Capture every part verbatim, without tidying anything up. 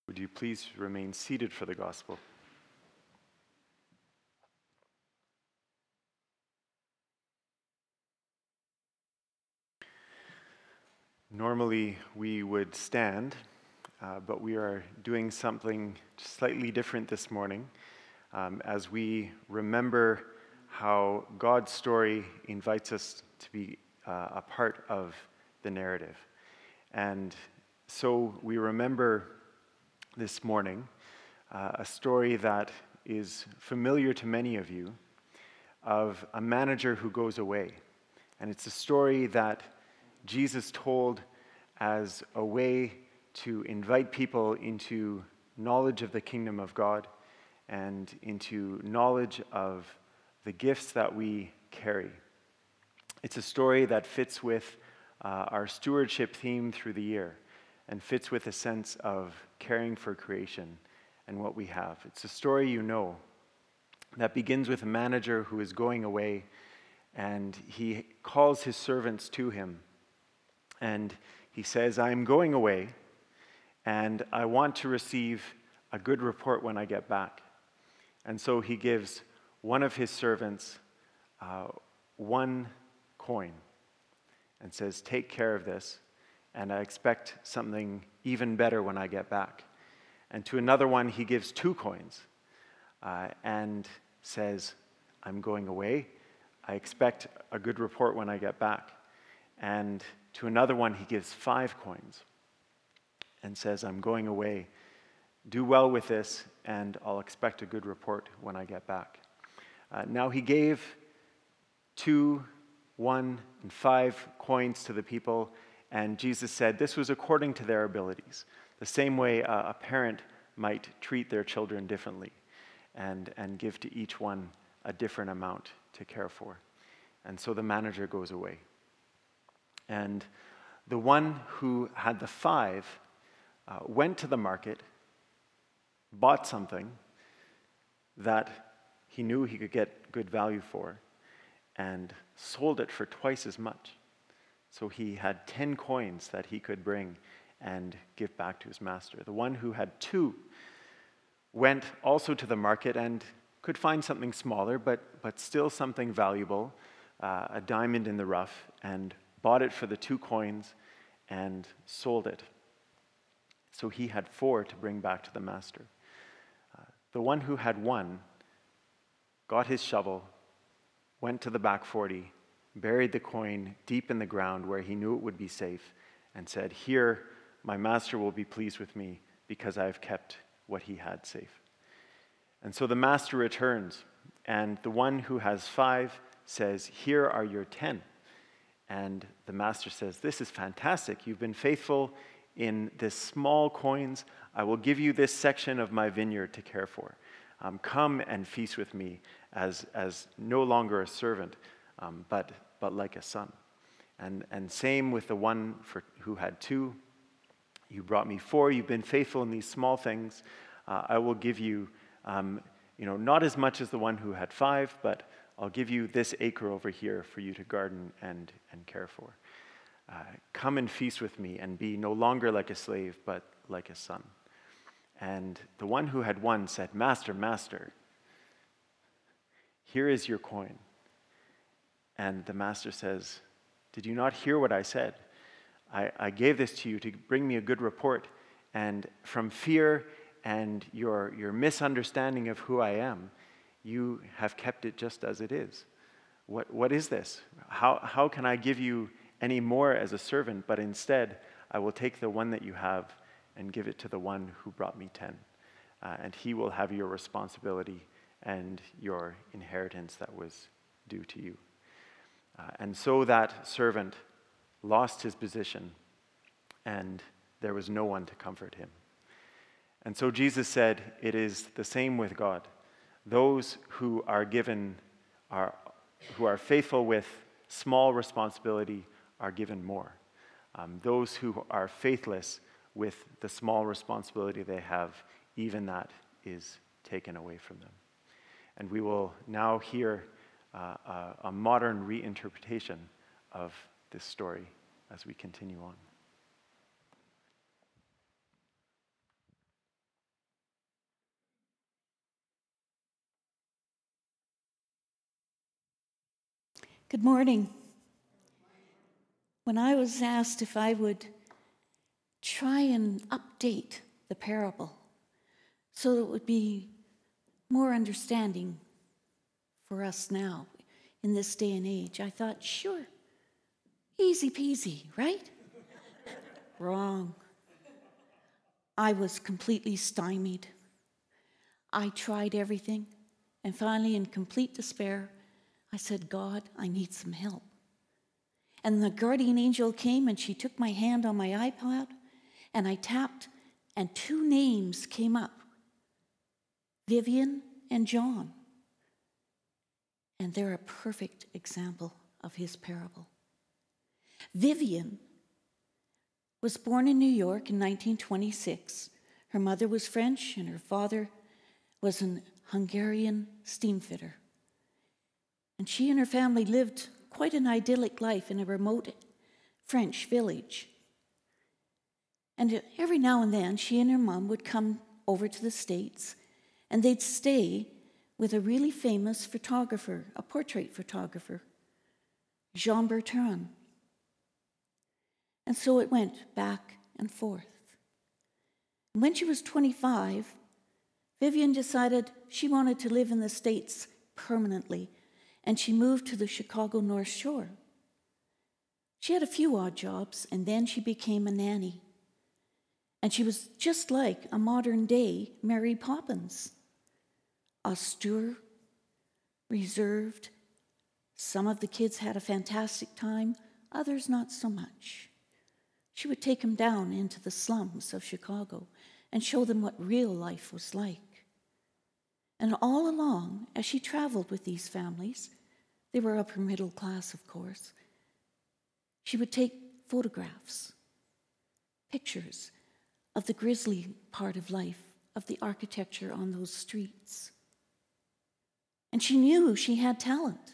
Would you please remain seated for the gospel? Normally we would stand, uh, but we are doing something slightly different this morning um, as we remember how God's story invites us to be uh, a part of the narrative. And so we remember this morning uh, a story that is familiar to many of you of a manager who goes away. And it's a story that Jesus told as a way to invite people into knowledge of the kingdom of God and into knowledge of the gifts that we carry. It's a story that fits with uh, our stewardship theme through the year and fits with a sense of caring for creation and what we have. It's a story you know that begins with a manager who is going away, and he calls his servants to him. And he says, I'm going away, and I want to receive a good report when I get back. And so he gives one of his servants uh, one coin and says, take care of this, and I expect something even better when I get back. And to another one, he gives two coins uh, and says, I'm going away. I expect a good report when I get back. And to another one, he gives five coins and says, I'm going away. Do well with this, and I'll expect a good report when I get back. Uh, now he gave two, one, and five coins to the people, and Jesus said this was according to their abilities. The same way uh, a parent might treat their children differently and, and give to each one a different amount to care for. And so the manager goes away. And the one who had the five uh, went to the market, bought something that he knew he could get good value for, and sold it for twice as much. So he had ten coins that he could bring and give back to his master. The one who had two went also to the market and could find something smaller, but, but still something valuable, uh, a diamond in the rough, and bought it for the two coins and sold it. So he had four to bring back to the master. Uh, the one who had one got his shovel, went to the back forty, buried the coin deep in the ground where he knew it would be safe, and said, here, my master will be pleased with me because I have kept what he had safe. And so the master returns, and the one who has five says, here are your ten. And the master says, this is fantastic. You've been faithful in this small coins. I will give you this section of my vineyard to care for. Um, come and feast with me as, as no longer a servant, um, but, but like a son. And, and same with the one for, who had two. You brought me four. You've been faithful in these small things. Uh, I will give you, um, you know, not as much as the one who had five, but I'll give you this acre over here for you to garden and, and care for. Uh, come and feast with me and be no longer like a slave, but like a son. And the one who had one said, Master, Master, here is your coin. And the master says, did you not hear what I said? I, I gave this to you to bring me a good report. And from fear and your, your misunderstanding of who I am, you have kept it just as it is. What, what is this? How, how can I give you any more as a servant? But instead, I will take the one that you have and give it to the one who brought me ten. Uh, and he will have your responsibility and your inheritance that was due to you. Uh, and so that servant lost his position, and there was no one to comfort him. And so Jesus said, it is the same with God. Those who are given, are, who are faithful with small responsibility are given more. Um, those who are faithless with the small responsibility they have, even that is taken away from them. And we will now hear uh, a, a modern reinterpretation of this story as we continue on. Good morning. When I was asked if I would try and update the parable so that it would be more understanding for us now in this day and age, I thought, sure, easy peasy, right? Wrong. I was completely stymied. I tried everything, and finally, in complete despair, I said, God, I need some help. And the guardian angel came and she took my hand on my iPod and I tapped and two names came up, Vivian and John. And they're a perfect example of his parable. Vivian was born in New York in nineteen twenty-six. Her mother was French and her father was an Hungarian steamfitter. And she and her family lived quite an idyllic life in a remote French village. And every now and then, she and her mom would come over to the States, and they'd stay with a really famous photographer, a portrait photographer, Jean Bertrand. And so it went back and forth. And when she was twenty-five, Vivian decided she wanted to live in the States permanently, and she moved to the Chicago North Shore. She had a few odd jobs, and then she became a nanny. And she was just like a modern-day Mary Poppins. Austere, reserved. Some of the kids had a fantastic time, others not so much. She would take them down into the slums of Chicago and show them what real life was like. And all along, as she traveled with these families, they were upper middle class, of course, she would take photographs, pictures of the grisly part of life, of the architecture on those streets. And she knew she had talent.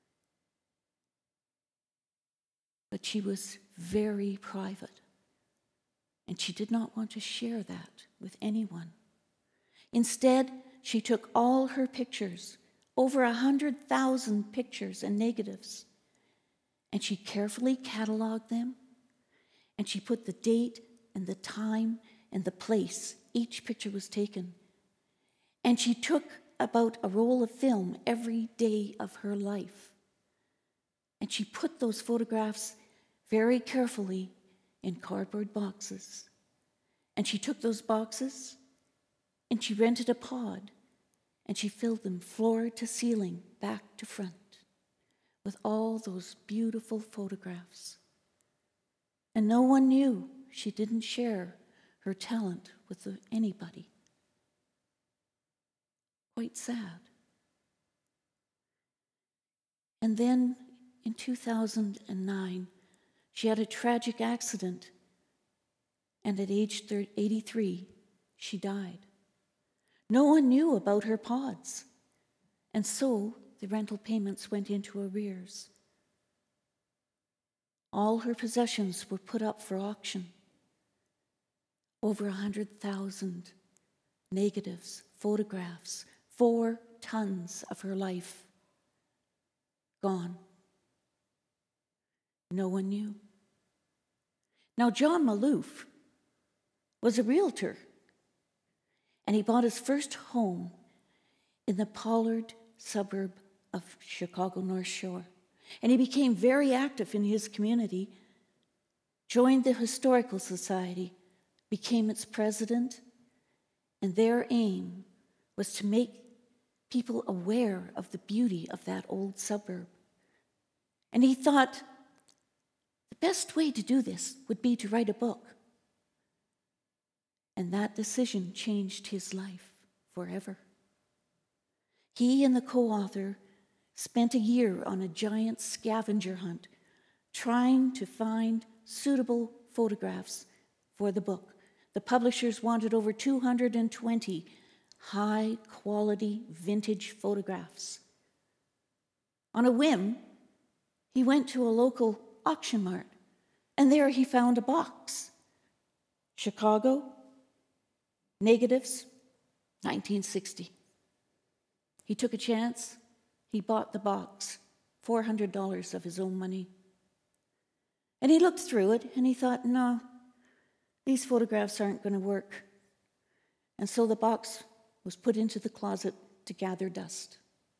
But she was very private, and she did not want to share that with anyone. Instead, she took all her pictures, over a hundred thousand pictures and negatives, and she carefully cataloged them, and she put the date and the time and the place each picture was taken. And she took about a roll of film every day of her life. And she put those photographs very carefully in cardboard boxes. And she took those boxes and she rented a pod and she filled them floor to ceiling, back to front, with all those beautiful photographs. And no one knew she didn't share her talent with anybody. Quite sad. And then in two thousand nine, she had a tragic accident, and at age eighty-three, she died. No one knew about her pods, and so the rental payments went into arrears. All her possessions were put up for auction. Over a hundred thousand negatives, photographs, four tons of her life gone. No one knew. Now, John Maloof was a realtor, and he bought his first home in the Pollard suburb of Chicago North Shore. And he became very active in his community, joined the Historical Society, became its president, and their aim was to make people aware of the beauty of that old suburb. And he thought the best way to do this would be to write a book. And that decision changed his life forever. He and the co-author spent a year on a giant scavenger hunt trying to find suitable photographs for the book. The publishers wanted over two hundred twenty high-quality vintage photographs. On a whim, he went to a local auction mart, and there he found a box. Chicago, negatives, nineteen sixty. He took a chance. He bought the box, four hundred dollars of his own money. And he looked through it and he thought, no, these photographs aren't going to work. And so the box was put into the closet to gather dust.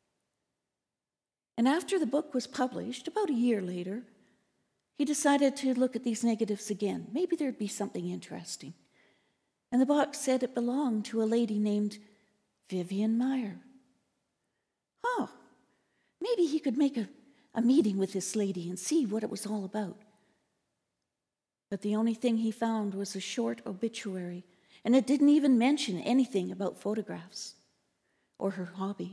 And after the book was published, about a year later, he decided to look at these negatives again. Maybe there'd be something interesting. And the box said it belonged to a lady named Vivian Maier. Oh, maybe he could make a, a meeting with this lady and see what it was all about. But the only thing he found was a short obituary, and it didn't even mention anything about photographs or her hobby.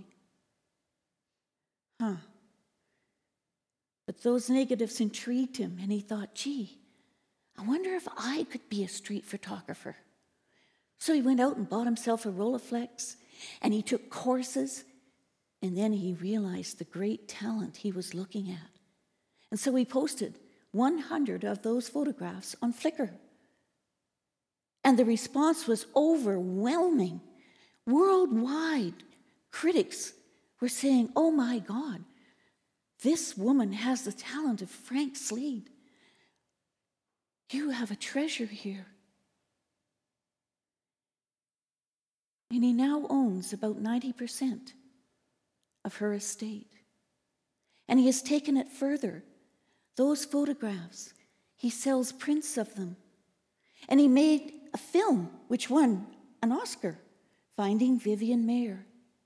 Huh. But those negatives intrigued him, and he thought, gee, I wonder if I could be a street photographer. So he went out and bought himself a Rolleiflex, and he took courses, and then he realized the great talent he was looking at. And so he posted one hundred of those photographs on Flickr. And the response was overwhelming. Worldwide, critics were saying, oh my God, this woman has the talent of Frank Slade. You have a treasure here. And he now owns about ninety percent of her estate. And he has taken it further. Those photographs, he sells prints of them. And he made a film which won an Oscar, Finding Vivian Maier.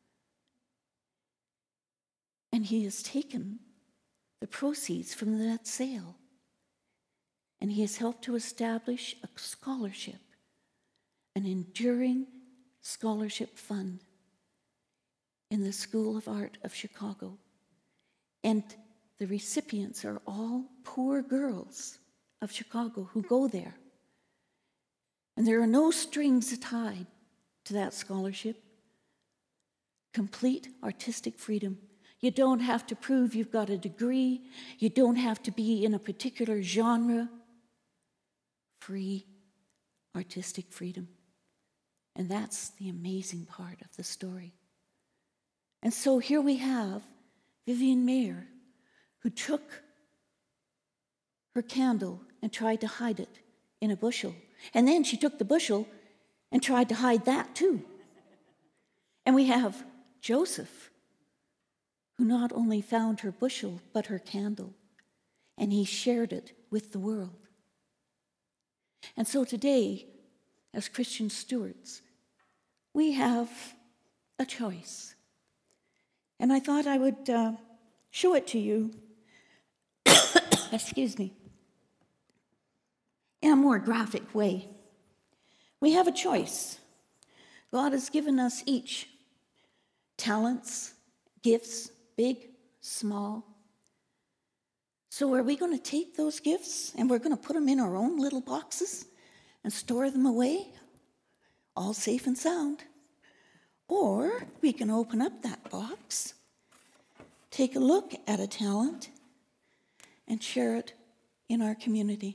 And he has taken the proceeds from that sale, and he has helped to establish a scholarship, an enduring scholarship fund in the School of Art of Chicago. And the recipients are all poor girls of Chicago who go there. And there are no strings tied to that scholarship. Complete artistic freedom. You don't have to prove you've got a degree. You don't have to be in a particular genre. Free artistic freedom. And that's the amazing part of the story. And so here we have Vivian Maier, who took her candle and tried to hide it in a bushel. And then she took the bushel and tried to hide that too. And we have Joseph, who not only found her bushel, but her candle, and he shared it with the world. And so today, as Christian stewards, we have a choice. And I thought I would uh, show it to you, excuse me, in a more graphic way. We have a choice. God has given us each talents, gifts, big, small. So are we going to take those gifts and we're going to put them in our own little boxes and store them away, all safe and sound? Or we can open up that box, take a look at a talent, and share it in our community.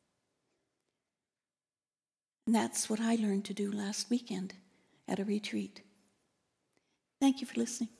And that's what I learned to do last weekend at a retreat. Thank you for listening.